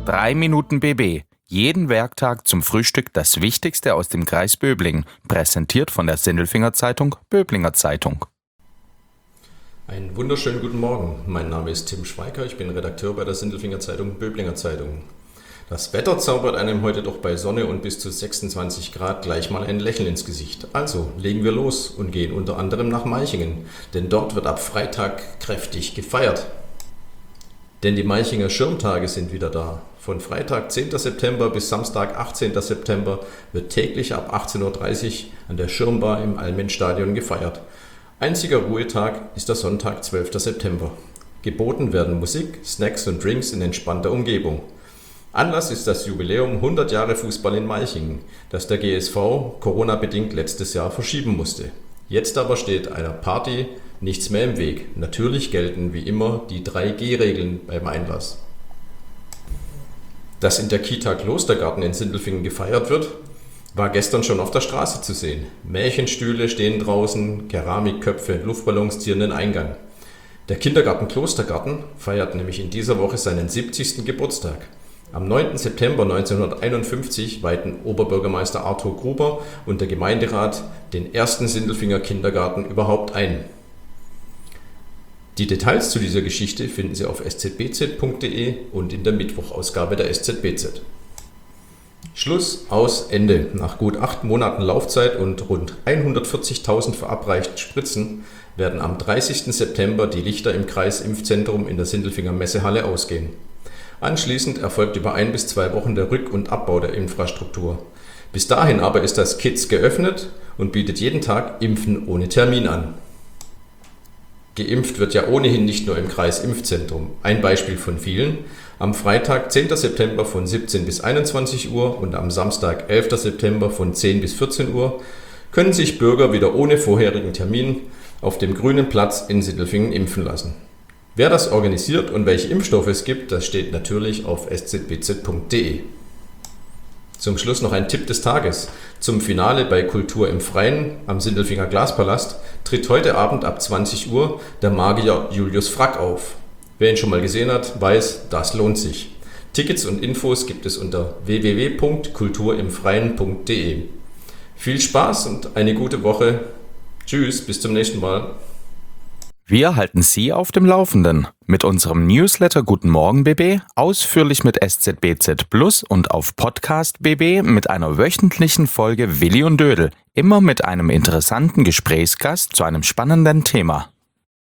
3 Minuten BB. Jeden Werktag zum Frühstück das Wichtigste aus dem Kreis Böblingen. Präsentiert von der Sindelfinger Zeitung, Böblinger Zeitung. Einen wunderschönen guten Morgen. Mein Name ist Tim Schweiker. Ich bin Redakteur bei der Sindelfinger Zeitung, Böblinger Zeitung. Das Wetter zaubert einem heute doch bei Sonne und bis zu 26 Grad gleich mal ein Lächeln ins Gesicht. Also legen wir los und gehen unter anderem nach Malchingen, denn dort wird ab Freitag kräftig gefeiert. Denn die Malchinger Schirmtage sind wieder da. Von Freitag 10. September bis Samstag 18. September wird täglich ab 18.30 Uhr an der Schirmbar im Allmend-Stadion gefeiert. Einziger Ruhetag ist der Sonntag 12. September. Geboten werden Musik, Snacks und Drinks in entspannter Umgebung. Anlass ist das Jubiläum 100 Jahre Fußball in Malchingen, das der GSV Corona-bedingt letztes Jahr verschieben musste. Jetzt aber steht einer Party nichts mehr im Weg. Natürlich gelten wie immer die 3G-Regeln beim Einlass. Dass in der Kita Klostergarten in Sindelfingen gefeiert wird, war gestern schon auf der Straße zu sehen. Märchenstühle stehen draußen, Keramikköpfe, Luftballons zieren den Eingang. Der Kindergarten Klostergarten feiert nämlich in dieser Woche seinen 70. Geburtstag. Am 9. September 1951 weihten Oberbürgermeister Arthur Gruber und der Gemeinderat den ersten Sindelfinger Kindergarten überhaupt ein. Die Details zu dieser Geschichte finden Sie auf szbz.de und in der Mittwochausgabe der SZBZ. Schluss, aus, Ende. Nach gut 8 Monaten Laufzeit und rund 140.000 verabreichten Spritzen werden am 30. September die Lichter im Kreisimpfzentrum in der Sindelfinger Messehalle ausgehen. Anschließend erfolgt über 1 bis 2 Wochen der Rück- und Abbau der Infrastruktur. Bis dahin aber ist das KIZ geöffnet und bietet jeden Tag Impfen ohne Termin an. Geimpft wird ja ohnehin nicht nur im Kreisimpfzentrum. Ein Beispiel von vielen: Am Freitag, 10. September von 17 bis 21 Uhr und am Samstag, 11. September von 10 bis 14 Uhr können sich Bürger wieder ohne vorherigen Termin auf dem Grünen Platz in Sindelfingen impfen lassen. Wer das organisiert und welche Impfstoffe es gibt, das steht natürlich auf szbz.de. Zum Schluss noch ein Tipp des Tages. Zum Finale bei Kultur im Freien am Sindelfinger Glaspalast tritt heute Abend ab 20 Uhr der Magier Julius Frack auf. Wer ihn schon mal gesehen hat, weiß, das lohnt sich. Tickets und Infos gibt es unter www.kulturimfreien.de. Viel Spaß und eine gute Woche. Tschüss, bis zum nächsten Mal. Wir halten Sie auf dem Laufenden mit unserem Newsletter Guten Morgen BB, ausführlich mit SZBZ Plus und auf Podcast BB mit einer wöchentlichen Folge Willi und Dödel, immer mit einem interessanten Gesprächsgast zu einem spannenden Thema.